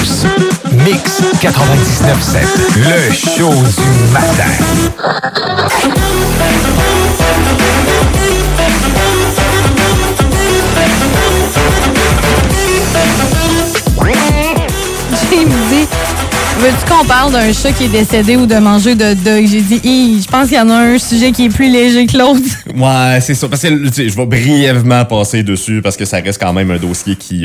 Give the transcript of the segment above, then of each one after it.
tous. Mix 99.7, le show du matin. J'ai dit, veux-tu qu'on parle d'un chat qui est décédé ou de manger de dog? J'ai dit, je pense qu'il y en a un sujet qui est plus léger que l'autre. Ouais, c'est ça. Parce que je vais brièvement passer dessus parce que ça reste quand même un dossier qui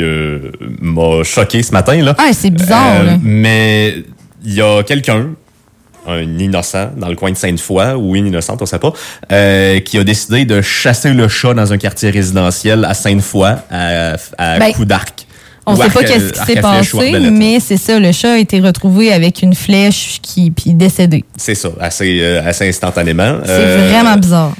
m'a choqué ce matin. Là. Ah, c'est bizarre. Là. Mais il y a quelqu'un, un innocent dans le coin de Sainte-Foy, ou une innocente, on sait pas, qui a décidé de chasser le chat dans un quartier résidentiel à Sainte-Foy à coups d'arc. On sait pas qu'est-ce qui s'est passé, mais c'est ça, le chat a été retrouvé avec une flèche puis décédé. C'est ça, assez instantanément. C'est vraiment bizarre.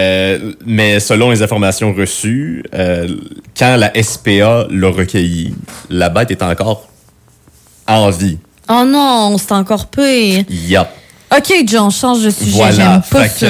Mais selon les informations reçues, quand la SPA l'a recueilli, la bête est encore en vie. Oh non, c'est encore pire. Yup. OK, John, change de sujet, voilà. j'aime pas ça.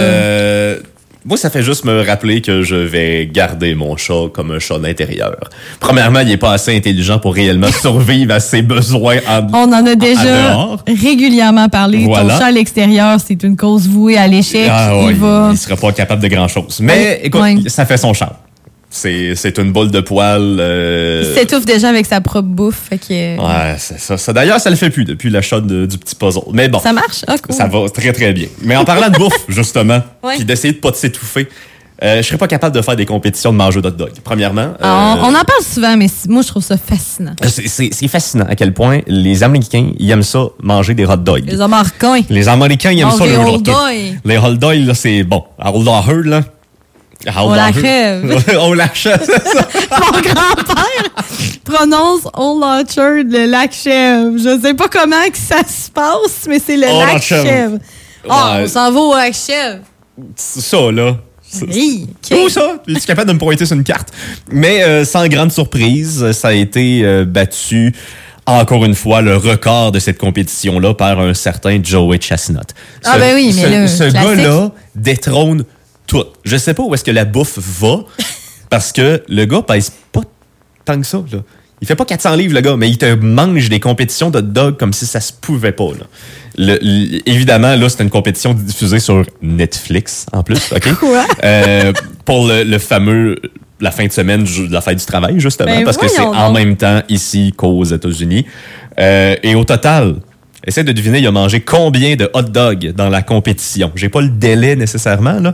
Moi, ça fait juste me rappeler que je vais garder mon chat comme un chat d'intérieur. Premièrement, il est pas assez intelligent pour réellement survivre à ses besoins On en a déjà régulièrement parlé. Voilà. Ton chat à l'extérieur, c'est une cause vouée à l'échec. Il sera pas capable de grand-chose. Mais écoute, ça fait son charme. C'est une boule de poils. Il s'étouffe déjà avec sa propre bouffe. Fait que... Ouais, c'est ça. D'ailleurs, ça le fait plus depuis l'achat du petit puzzle. Mais bon. Ça marche? Ah, cool. Ça va très, très bien. Mais en parlant de bouffe, justement, puis d'essayer de pas s'étouffer, je serais pas capable de faire des compétitions de manger d'hot dog. Premièrement. On en parle souvent, mais moi, je trouve ça fascinant. C'est fascinant à quel point les Américains, ils aiment ça, manger des hot dogs. Les Américains. Les Américains, ils aiment ça, les le hot hot dogs. Les hot dogs, là, c'est bon. À Old Heard, là. On la crève. On la crève, c'est ça. Mon grand-père prononce Old Orchard, le lac Chèvre. Je sais pas comment que ça se passe, mais c'est le lac Chèvre. On s'en va au lac Chèvre. Ça, là. Oui. Où ça? Es-tu capable de me pointer sur une carte? Mais sans grande surprise, ça a été battu encore une fois le record de cette compétition-là par un certain Joey Chestnut. Ben oui, mais là, ce gars-là détrône tout. Je sais pas où est-ce que la bouffe va, parce que le gars pèse pas tant que ça, là. Il fait pas 400 livres, le gars, mais il te mange des compétitions de dog comme si ça se pouvait pas, là. Évidemment, là, c'était une compétition diffusée sur Netflix, en plus, OK? Quoi? Pour le fameux... la fin de semaine de la fête du travail, justement, parce que c'est donc en même temps ici qu'aux États-Unis. Et au total... Essaye de deviner, il a mangé combien de hot dogs dans la compétition. J'ai pas le délai nécessairement, là.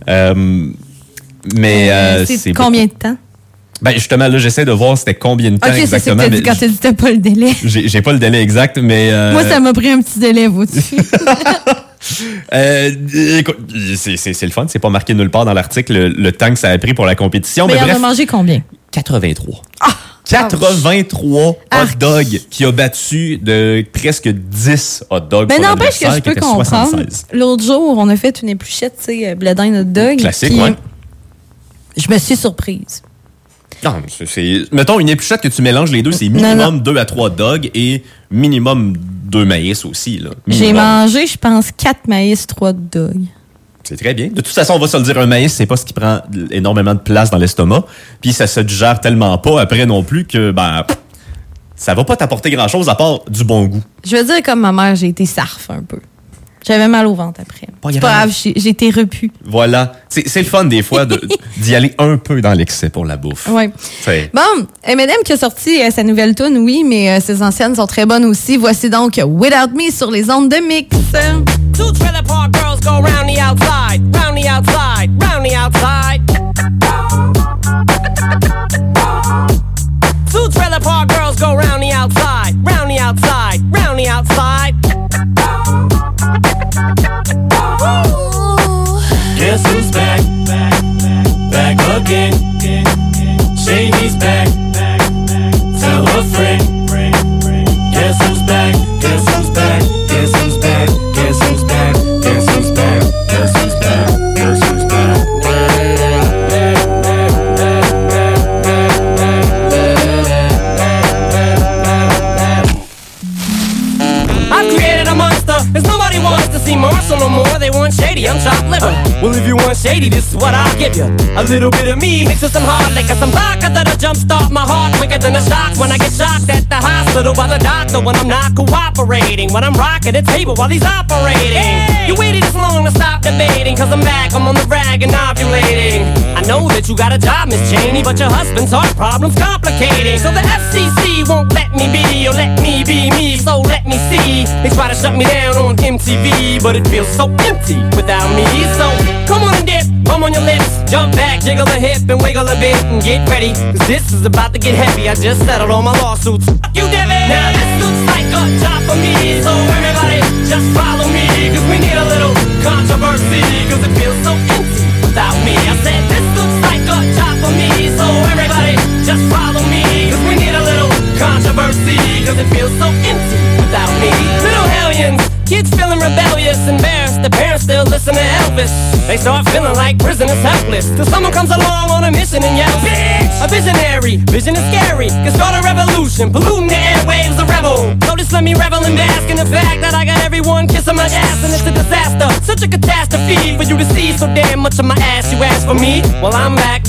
Mais c'est combien de temps? Ben justement, là, j'essaie de voir c'était combien de temps exactement. OK, c'est quand tu dis t'as pas le délai. J'ai pas le délai exact, mais... Moi, ça m'a pris un petit délai, vous-tu. Écoute, c'est le fun, c'est pas marqué nulle part dans l'article le temps que ça a pris pour la compétition. Mais bref, il en a mangé combien? 83. Ah! 83 hot dogs qui a battu de presque 10 hot dogs. Mais n'empêche que je peux comprendre. 76. L'autre jour, on a fait une épluchette, tu sais, blé d'Inde hot dog. Classique, ouais. Je me suis surprise. Non, mettons, une épluchette que tu mélanges les deux, c'est minimum 2 à 3 dogs et minimum 2 maïs aussi. Là. J'ai mangé, je pense, 4 maïs, 3 dogs. C'est très bien. De toute façon, on va se le dire, un maïs, c'est pas ce qui prend énormément de place dans l'estomac. Puis ça se digère tellement pas après non plus que ça va pas t'apporter grand-chose à part du bon goût. Je veux dire, comme ma mère, j'ai été sarf un peu. J'avais mal au ventre après. C'est pas grave, j'ai été repu. Voilà. C'est le fun des fois d'y aller un peu dans l'excès pour la bouffe. Oui. Bon, Eminem qui a sorti sa nouvelle tune, oui, mais ses anciennes sont très bonnes aussi. Voici donc Without Me sur les ondes de Mix. Two trailer park girls go round the outside, round the outside, round the outside. Two trailer park girls go round the outside, round the outside, round the outside. Guess who's back? Back again. Shady's back. Tell a friend. Guess who's back? Guess who's back? Guess who's back? Guess who's back? Guess who's back? Guess who's back? Guess who's back? I've created a monster, 'cause nobody wants to see Marshall no more. They Everybody wants shady, I'm chopped liver. Well, if you want shady, this is what I'll give you. A little bit of me mixed with some hard liquor, some vodka that'll jumpstart my heart quicker than a shock when I get shocked at the hospital by the doctor when I'm not cooperating. When I'm rocking the table while he's operating. Hey! You waited this long to stop debating, cause I'm back, I'm on the rag and ovulating. I know that you got a job, Miss Cheney, but your husband's heart problem's complicating. So the FCC won't let me be, or let me be me, so let me see. They try to shut me down on MTV, but it feels so empty without me. So come on and dip, bum on your lips, jump back, jiggle a hip and wiggle a bit and get ready, cause this is about to get heavy. I just settled all my lawsuits. Fuck you, Debbie! Now this looks like a job for me, so everybody just follow me, cause we need a little controversy, cause it feels so empty without me. I said this looks like a job for me, so everybody just follow me, cause we need a little controversy, cause it feels so empty without me. Little hellions, kids feeling rebellious, embarrassed, the parents still listen to Elvis. They start feeling like prisoners helpless, till someone comes along on a mission and yells, bitch! A visionary, vision is scary, can start a revolution, polluting the airwaves, a rebel. So just let me revel and bask in the fact that I got everyone kissing my ass, and it's a disaster, such a catastrophe for you to see so damn much of my ass. You ask for me, well I'm back.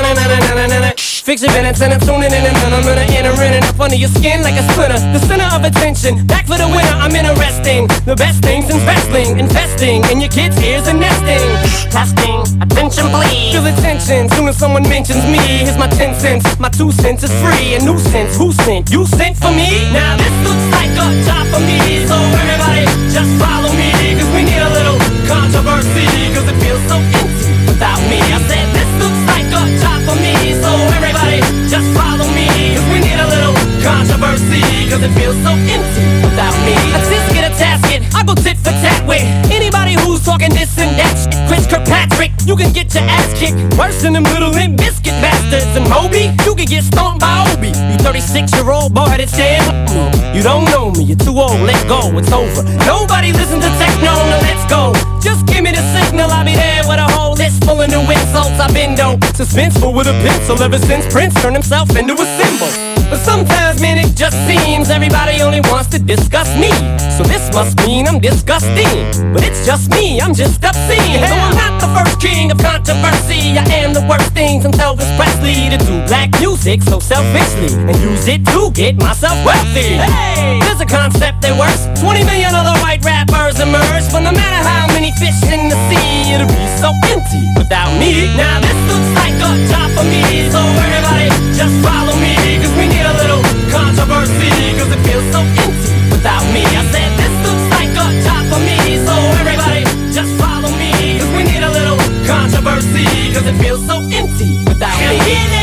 Fix your minutes and I'm tuning in, and I'm gonna enter in and up under your skin like a splinter. The center of attention, back for the winner, I'm interesting. The best things in wrestling, investing in your kids' ears and nesting. Testing, attention please. Feel the tension, soon as someone mentions me. Here's my 10 cents, my 2 cents is free. A nuisance, who sent? You sent for me? Now this looks like a job for me, so everybody just follow me, cause we need a little controversy, cause it feels so empty without me. I said this looks like a job for me, so everybody just follow me, cause we need a little controversy, cause it feels so empty without me. I just get a tasket, I go tit for tat with anybody who's talking this and that shit. Chris Kirkpatrick, you can get your ass kicked worse than them little Limp Bizkit bastards. And Moby, you can get stomped by Obi. You 36-year-old boy that's dead. You don't know me, you're too old, let go, it's over. Nobody listen to techno, now let's go. Just give me the signal, I'll be there with a whole list full of new insults. I've been dope, suspenseful with a pencil ever since Prince turned himself into a symbol. But sometimes, man, it just seems everybody only wants to discuss me. So this must mean I'm disgusting. But it's just me, I'm just obscene. So I'm not the first king of controversy. I am the worst thing since Elvis Presley to do black music so selfishly and use it to get myself wealthy. Hey, there's a concept that works. 20 million other white rappers emerge, but no matter how many fish in the sea, it'll be so empty without me. Now this looks like a job for me, so everybody just follow me, cause we need a little controversy, cause it feels so empty without me. I said this looks like a job for me, so everybody just follow me, cause we need a little controversy, cause it feels so empty without me.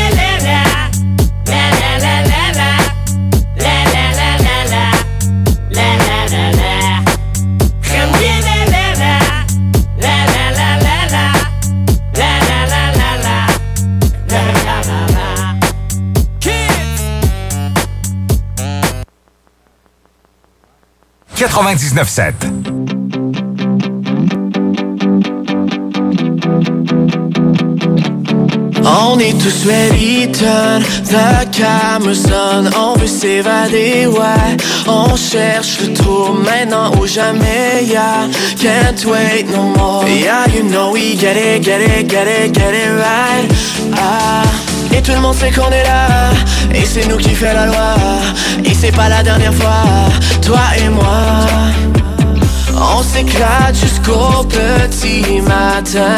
On est tous méritant, la caméra sonne, on veut s'évader, ouais. On cherche le tour maintenant ou jamais, yeah. Can't wait no more, yeah, you know we get it right. Ah, et tout le monde sait qu'on est là, et c'est nous qui fait la loi. Et c'est pas la dernière fois, toi et moi. On s'éclate jusqu'au petit matin.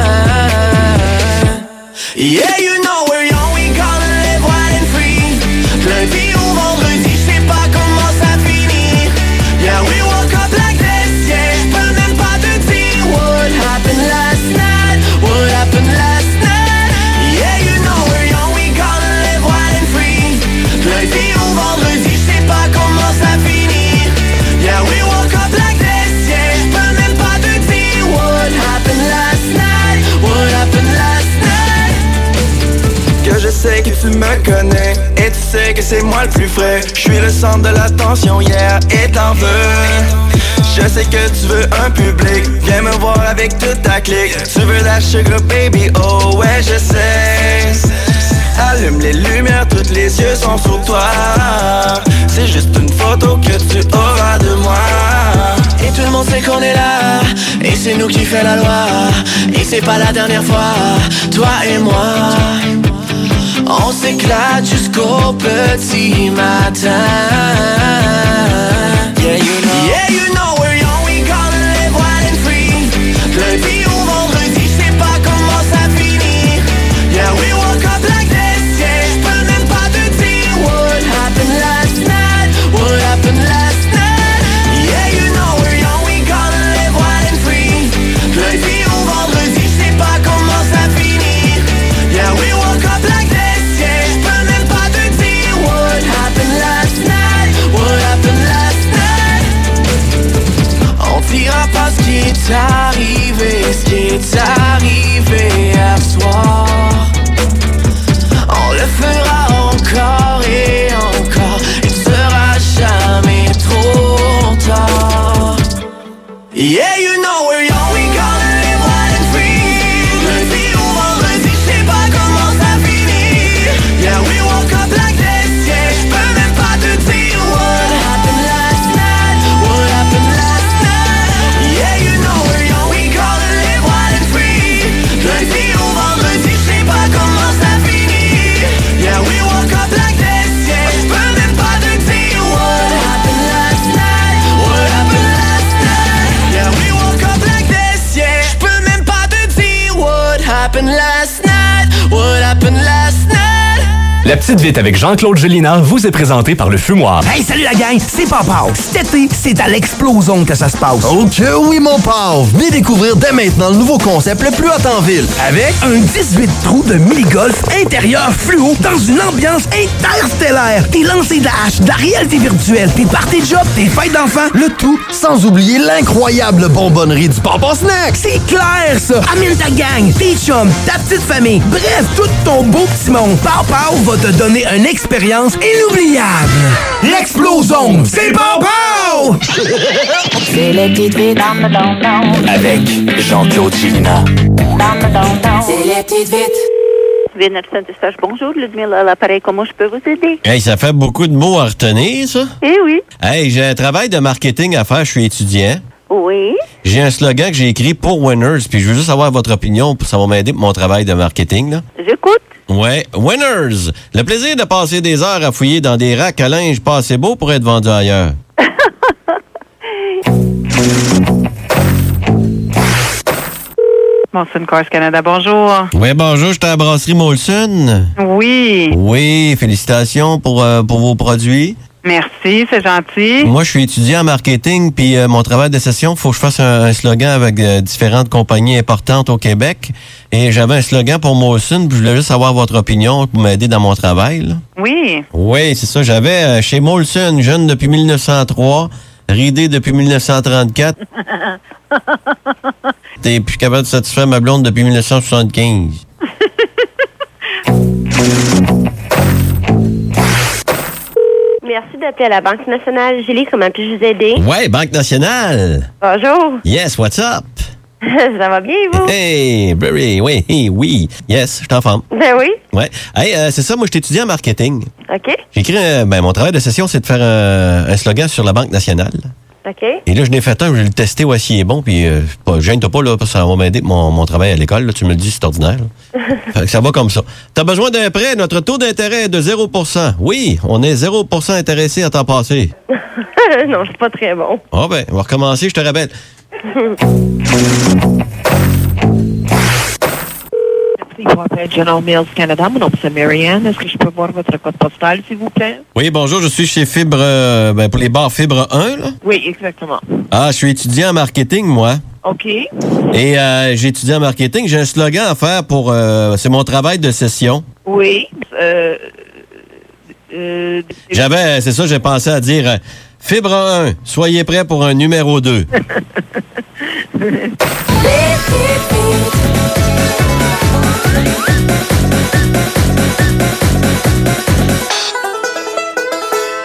Yeah, you know we're young, we gonna live wild and free. Lundi au vendredi, je sais pas comment ça finit. Yeah, we woke up like this, yeah. J'peux même pas te dire what happened last night. What happened last night. Yeah, you know we're young, we gonna live wild and free. Lundi au vendredi, je sais pas comment ça finit. Yeah, we woke up like this, yeah. J'peux même pas te dire what happened last night. What happened last night. Que je sais que tu me connais et tu sais que c'est moi le plus frais. Je suis le centre de l'attention, yeah, et t'en veux. Je sais que tu veux un public, viens me voir avec toute ta clique. Tu veux la sugar baby, oh ouais je sais. Allume les lumières, tous les yeux sont sur toi. C'est juste une photo que tu auras de moi. Et tout le monde sait qu'on est là, et c'est nous qui fait la loi. Et c'est pas la dernière fois. Toi et moi, on s'éclate jusqu'au petit matin. Yeah, you know we're young, we gonna live wild and free. Lundi au vendredi, je sais pas comment ça finit. Yeah, we woke up like this, yeah. J'peux même pas te dire what happened last night. What happened last night. Yeah, you know we're young, we gonna live wild and free. Lundi au vendredi, je sais pas comment ça finit. Yeah, we woke up like this, yeah. J'peux même pas te dire what happened last night. What happened last night. On dira pas ce qui est arrivé hier soir. On le fera encore et encore. Il sera jamais trop tard. Yeah, you know we're young, we gonna live wild and free. Lundi au vendredi, je sais pas comment ça finit. Yeah, we woke up like this, yeah. J'peux même pas te dire what happened last night. What happened last night. Yeah, you know we're young, we gonna live wild and free. Lundi au vendredi, je sais pas comment ça finit. Yeah, we woke up like this, yeah. J'peux même pas te dire what happened last night. What happened last night. Yeah, we woke up like this, yeah. J'peux même pas te dire what happened last night. What happened last night. La petite vite avec Jean-Claude Gélinas vous est présentée par le Fumoir. Hey, salut la gang, c'est Papa. Cet été, c'est à l'Explosion que ça se passe. Ok, oui, mon pauvre. Venez découvrir dès maintenant le nouveau concept le plus hot en ville. Avec un 18 trous de mini-golf intérieur fluo dans une ambiance interstellaire. Des lancers de hache, de la réalité virtuelle, des parties de job, des fêtes d'enfants. Le tout sans oublier l'incroyable bonbonnerie du Papa Snack. C'est clair, ça. Amène ta gang, tes chums, ta petite famille. Bref, tout ton beau petit monde. Papa va te donner une expérience inoubliable. L'Explosion, c'est Papa! C'est les petites vites Avec Jean-Claude Gélinas. C'est les petites vites. Villeneuve Saint-Eustache, bonjour. Ludmilla à l'appareil, comment je peux vous aider? Hey, ça fait beaucoup de mots à retenir, ça? Eh oui. Hey, j'ai un travail de marketing à faire, je suis étudiant. Oui. J'ai un slogan que j'ai écrit pour Winners, puis je veux juste avoir votre opinion, ça va m'aider pour mon travail de marketing, là. J'écoute. Ouais, Winners! Le plaisir de passer des heures à fouiller dans des racks à linge pas assez beaux pour être vendus ailleurs. Molson Cars Canada, bonjour. Oui, bonjour, j'étais à la brasserie Molson. Oui. Oui, félicitations pour vos produits. Merci, c'est gentil. Moi, je suis étudiant en marketing, puis mon travail de session, il faut que je fasse un slogan avec différentes compagnies importantes au Québec. Et j'avais un slogan pour Molson, puis je voulais juste avoir votre opinion pour m'aider dans mon travail, là. Oui. Oui, c'est ça. J'avais chez Molson, jeune depuis 1903, ridé depuis 1934. T'es plus capable de satisfaire ma blonde depuis 1975. Merci d'appeler à la Banque nationale. Julie, comment puis-je vous aider? Ouais, Banque nationale. Bonjour. Yes, what's up? Ça va bien, vous? Hey, very, oui, hey, oui. Yes, je t'en forme. Ben oui. Ouais. Hey, c'est ça, moi, je t'étudie en marketing. OK. J'ai écrit, mon travail de session, c'est de faire un slogan sur la Banque nationale. OK. Et là, je n'ai fait un, je vais le tester où s'il est bon, puis gêne-toi pas, là, parce que ça va m'aider pour mon travail à l'école, là, tu me le dis, c'est ordinaire. Fait que ça va comme ça. T'as besoin d'un prêt, notre taux d'intérêt est de 0%. Oui, on est 0% intéressé à t'en passer. Non, c'est pas très bon. Ah ben, on va recommencer, je te rappelle. General Mills Canada, mon nom c'est Marianne. Est-ce que je peux voir votre code postal, s'il vous plaît? Oui, bonjour, je suis chez Fibre, pour les bars Fibre 1, là. Oui, exactement. Ah, je suis étudiant en marketing, moi. OK. Et j'ai étudié en marketing. J'ai un slogan à faire pour... c'est mon travail de session. Oui. J'avais, c'est ça, j'ai pensé à dire... Fibre 1, soyez prêts pour un numéro 2.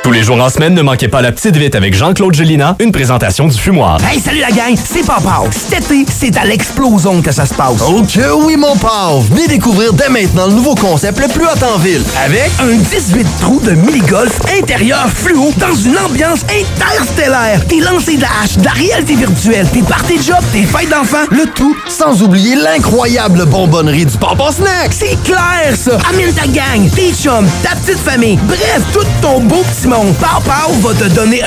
Tous les jours en semaine, ne manquez pas la Petite Vite avec Jean-Claude Gélina, une présentation du Fumoir. Hey, salut la gang, c'est Papa. Cet été, c'est à l'Explosion que ça se passe. Oh que oui, mon pauvre! Venez découvrir dès maintenant le nouveau concept le plus hot en ville. Avec un 18 trous de mini-golf intérieur fluo dans une ambiance interstellaire. Des lancers de la hache, de la réalité virtuelle, des parties de job, des fêtes d'enfants. Le tout sans oublier l'incroyable bonbonnerie du Papa Snack. C'est clair, ça! Amène ta gang, tes chums, ta petite famille, bref, tout ton beau petit monde. Papa va te donner